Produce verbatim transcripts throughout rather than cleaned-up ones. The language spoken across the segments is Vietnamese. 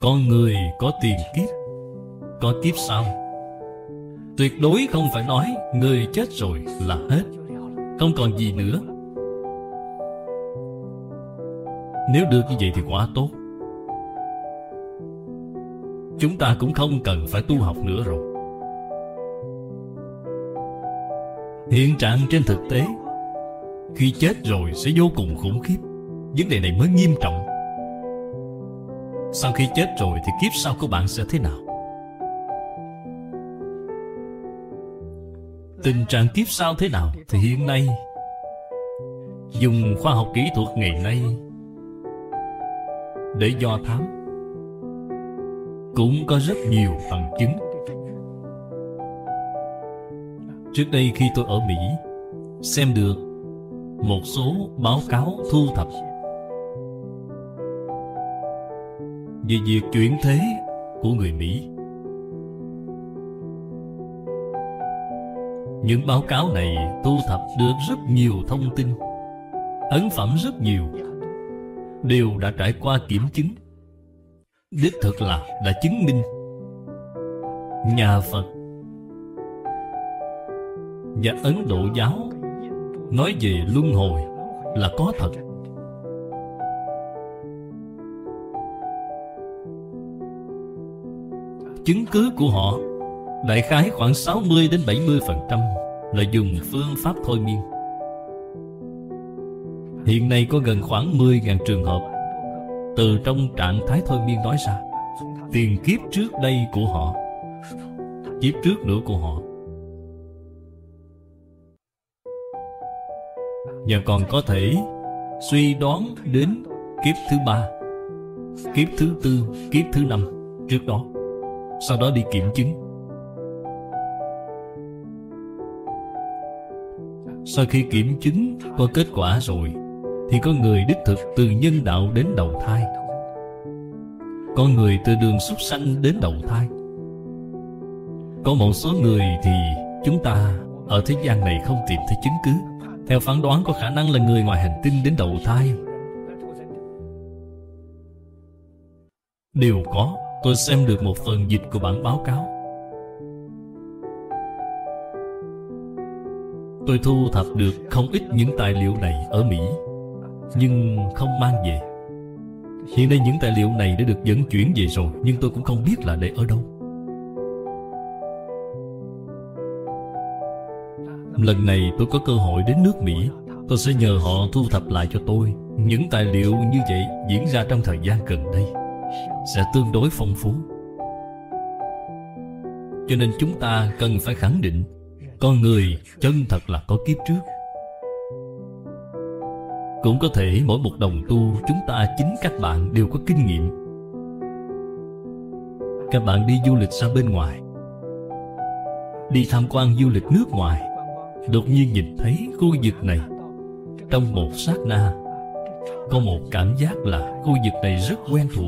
Con người có tiền kiếp, có kiếp sau. Tuyệt đối không phải nói người chết rồi là hết, không còn gì nữa. Nếu được như vậy thì quá tốt. Chúng ta cũng không cần phải tu học nữa rồi. Hiện trạng trên thực tế, khi chết rồi sẽ vô cùng khủng khiếp. Vấn đề này mới nghiêm trọng. Sau khi chết rồi thì kiếp sau của bạn sẽ thế nào? Tình trạng kiếp sau thế nào thì hiện nay dùng khoa học kỹ thuật ngày nay để do thám cũng có rất nhiều bằng chứng. Trước đây khi tôi ở Mỹ, xem được một số báo cáo thu thập về việc chuyển thế của người Mỹ. Những báo cáo này thu thập được rất nhiều thông tin, ấn phẩm rất nhiều, đều đã trải qua kiểm chứng. Đích thực là đã chứng minh nhà Phật và Ấn Độ giáo nói về luân hồi là có thật. Chứng cứ của họ đại khái khoảng sáu mươi đến bảy mươi phần trăm là dùng phương pháp thôi miên. Hiện nay có gần khoảng mười nghìn trường hợp từ trong trạng thái thôi miên nói ra tiền kiếp trước đây của họ, kiếp trước nữa của họ, và còn có thể suy đoán đến kiếp thứ ba, kiếp thứ tư, kiếp thứ năm trước đó, sau đó đi kiểm chứng. Sau khi kiểm chứng có kết quả rồi thì có người đích thực từ nhân đạo đến đầu thai, có người từ đường súc sanh đến đầu thai. Có một số người thì chúng ta ở thế gian này không tìm thấy chứng cứ, theo phán đoán có khả năng là người ngoài hành tinh đến đầu thai. Đều có. Tôi xem được một phần dịch của bản báo cáo. Tôi thu thập được không ít những tài liệu này ở Mỹ, nhưng không mang về. Hiện nay những tài liệu này đã được vận chuyển về rồi, nhưng tôi cũng không biết là để ở đâu. Lần này tôi có cơ hội đến nước Mỹ, tôi sẽ nhờ họ thu thập lại cho tôi. Những tài liệu như vậy diễn ra trong thời gian gần đây sẽ tương đối phong phú. Cho nên chúng ta cần phải khẳng định con người chân thật là có kiếp trước. Cũng có thể mỗi một đồng tu chúng ta, chính các bạn đều có kinh nghiệm. Các bạn đi du lịch sang bên ngoài, đi tham quan du lịch nước ngoài, đột nhiên nhìn thấy khu vực này, trong một sát na có một cảm giác là khu vực này rất quen thuộc.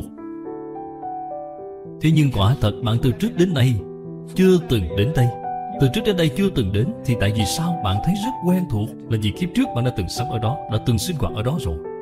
Thế nhưng quả thật bạn từ trước đến nay chưa từng đến đây. Từ trước đến đây chưa từng đến thì tại vì sao bạn thấy rất quen thuộc? Là vì kiếp trước bạn đã từng sống ở đó, đã từng sinh hoạt ở đó rồi.